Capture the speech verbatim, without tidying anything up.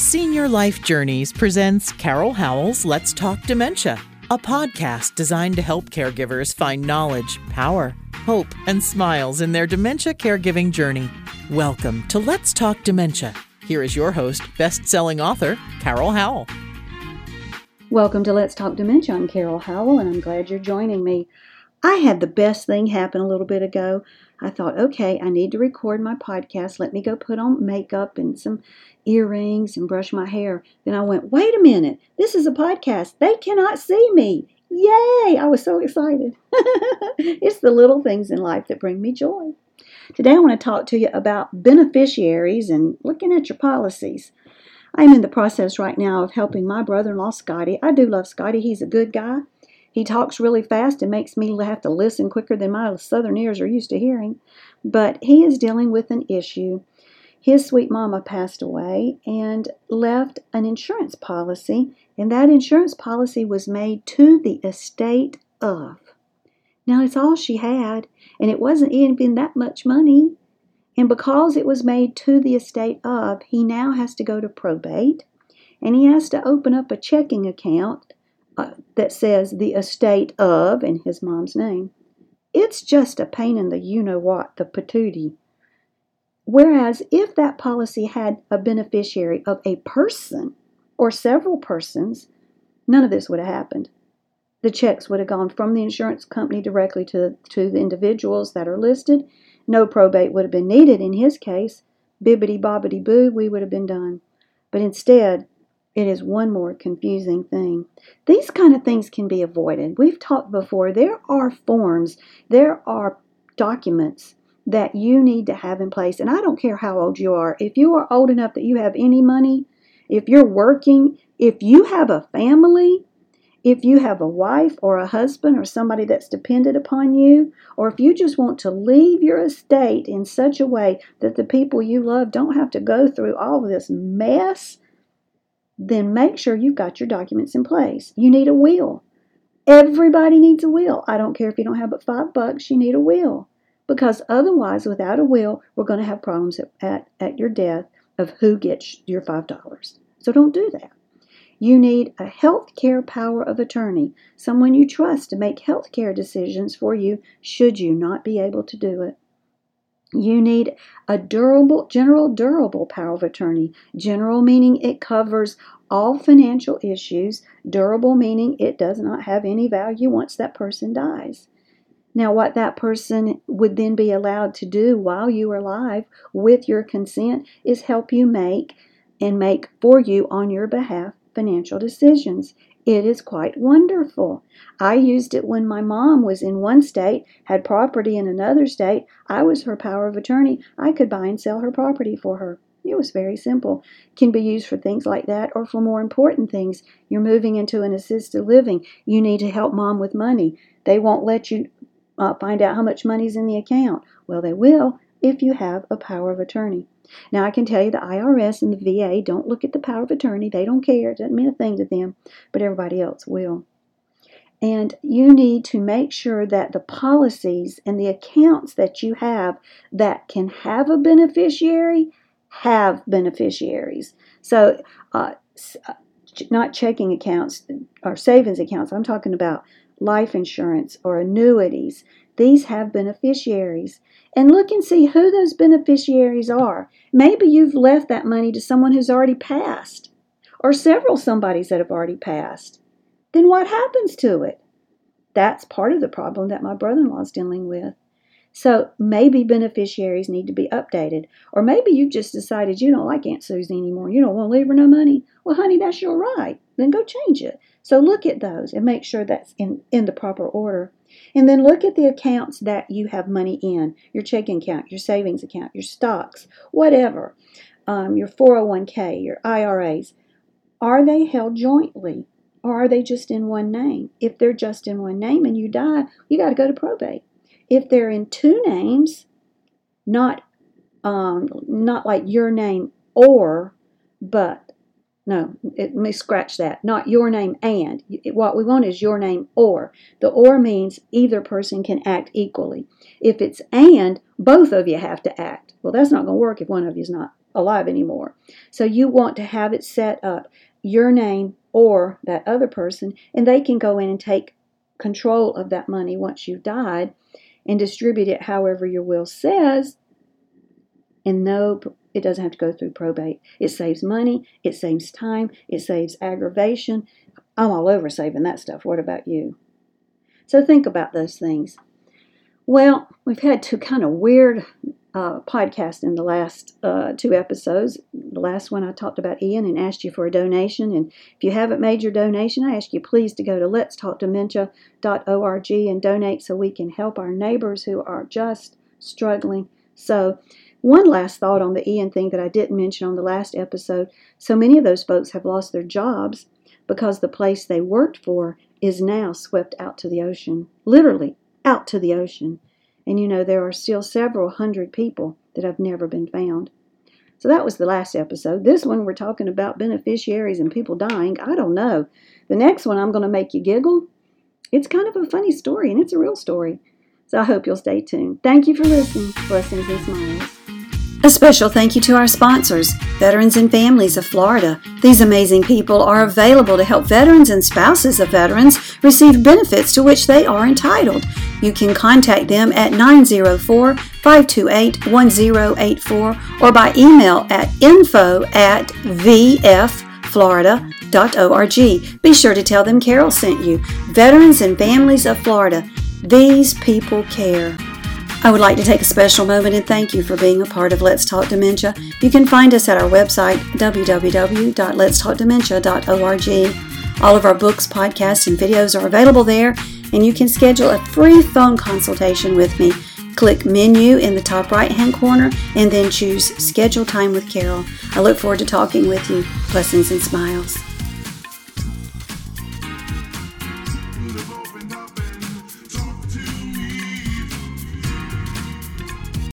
Senior Life Journeys presents Carol Howell's Let's Talk Dementia, a podcast designed to help caregivers find knowledge, power, hope, and smiles in their dementia caregiving journey. Welcome to Let's Talk Dementia. Here is your host, best-selling author, Carol Howell. Welcome to Let's Talk Dementia. I'm Carol Howell, and I'm glad you're joining me. I had the best thing happen a little bit ago. I thought, okay, I need to record my podcast. Let me go put on makeup and some earrings and brush my hair. Then I went, wait a minute, this is a podcast. They cannot see me. Yay! I was so excited. It's the little things in life that bring me joy. Today I want to talk to you about beneficiaries and looking at your policies. I'm in the process right now of helping my brother-in-law, Scotty. I do love Scotty. He's a good guy. He talks really fast and makes me have to listen quicker than my southern ears are used to hearing. But he is dealing with an issue. His sweet mama passed away and left an insurance policy, and that insurance policy was made to the estate of. Now, it's all she had, and it wasn't even that much money. And because it was made to the estate of, he now has to go to probate, and he has to open up a checking account uh, that says the estate of and his mom's name. It's just a pain in the you-know-what, the patootie. Whereas if that policy had a beneficiary of a person or several persons, none of this would have happened. The checks would have gone from the insurance company directly to, to the individuals that are listed. No probate would have been needed in his case. Bibbidi-bobbidi-boo, we would have been done. But instead, it is one more confusing thing. These kind of things can be avoided. We've talked before. There are forms, there are documents that you need to have in place. And I don't care how old you are. If you are old enough that you have any money, if you're working, if you have a family, if you have a wife or a husband or somebody that's dependent upon you, or if you just want to leave your estate in such a way that the people you love don't have to go through all of this mess, then make sure you've got your documents in place. You need a will. Everybody needs a will. I don't care if you don't have but five bucks, you need a will. Because otherwise, without a will, we're going to have problems at, at, at your death of who gets your five dollars. So don't do that. You need a health care power of attorney, someone you trust to make health care decisions for you should you not be able to do it. You need a durable, general durable power of attorney. General meaning it covers all financial issues. Durable meaning it does not have any value once that person dies. Now, what that person would then be allowed to do while you are alive with your consent is help you make and make for you on your behalf financial decisions. It is quite wonderful. I used it when my mom was in one state, had property in another state. I was her power of attorney. I could buy and sell her property for her. It was very simple. Can be used for things like that or for more important things. You're moving into an assisted living. You need to help mom with money. They won't let you uh, find out how much money's in the account. Well, they will if you have a power of attorney. Now, I can tell you the I R S and the V A don't look at the power of attorney. They don't care. It doesn't mean a thing to them, but everybody else will. And you need to make sure that the policies and the accounts that you have that can have a beneficiary have beneficiaries. So, uh, not checking accounts or savings accounts. I'm talking about life insurance or annuities. These have beneficiaries. And look and see who those beneficiaries are. Maybe you've left that money to someone who's already passed, or several somebodies that have already passed. Then what happens to it? That's part of the problem that my brother-in-law is dealing with. So maybe beneficiaries need to be updated. Or maybe you've just decided you don't like Aunt Susie anymore. You don't want to leave her no money. Well, honey, that's your right. Then go change it. So look at those and make sure that's in, in the proper order. And then look at the accounts that you have money in, your checking account, your savings account, your stocks, whatever, um, your four oh one k, your I R As. Are they held jointly or are they just in one name? If they're just in one name and you die, you got to go to probate. If they're in two names, not, um, not like your name or, but, no, it, let me scratch that. Not your name and. What we want is your name or. The or means either person can act equally. If it's and, both of you have to act. Well, that's not going to work if one of you is not alive anymore. So you want to have it set up, your name or that other person, and they can go in and take control of that money once you've died and distribute it however your will says. And no, it doesn't have to go through probate. It saves money, it saves time, it saves aggravation. I'm all over saving that stuff. What about you? So think about those things. Well, we've had two kind of weird uh, podcasts in the last uh, two episodes. The last one I talked about Ian and asked you for a donation. And if you haven't made your donation, I ask you please to go to lets talk dementia dot org and donate so we can help our neighbors who are just struggling. So one last thought on the Ian thing that I didn't mention on the last episode. So many of those folks have lost their jobs because the place they worked for is now swept out to the ocean. Literally, out to the ocean. And you know, there are still several hundred people that have never been found. So that was the last episode. This one, we're talking about beneficiaries and people dying. I don't know. The next one, I'm going to make you giggle. It's kind of a funny story, and it's a real story. So I hope you'll stay tuned. Thank you for listening. Blessings and smiles. A special thank you to our sponsors, Veterans and Families of Florida. These amazing people are available to help veterans and spouses of veterans receive benefits to which they are entitled. You can contact them at nine zero four, five two eight, one zero eight four or by email at info at v f florida dot org. Be sure to tell them Carol sent you. Veterans and Families of Florida. These people care. I would like to take a special moment and thank you for being a part of Let's Talk Dementia. You can find us at our website, w w w dot lets talk dementia dot org. All of our books, podcasts, and videos are available there, and you can schedule a free phone consultation with me. Click Menu in the top right-hand corner and then choose Schedule Time with Carol. I look forward to talking with you. Blessings and smiles.